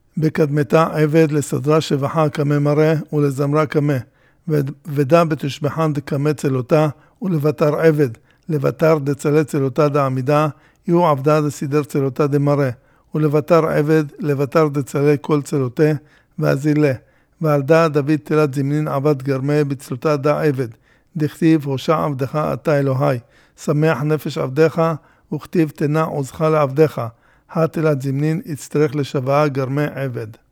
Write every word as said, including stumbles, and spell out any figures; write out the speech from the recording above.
בקדמתה עבד לסדרה שבחה כמה מראה ולזמרה כמה, ודע בתשבחן דקמה צלותה ולבטר עבד, לבטר דצלה צלותה דעמידה, יהיו עבדה דסידר צלותה דמראה, ולבטר עבד, לבטר דצלה כל צלותה, ואזילה, ועל דע דוד תלת זמנין עבד גרמה בצלותה דע עבד, דכתיב הושע עבדך אתה אלוהי, שמח נפש עבדך, וכתיב תנע עוזך לעבדך, התלת זמנין יצטרך לשוואה גרמה עבד.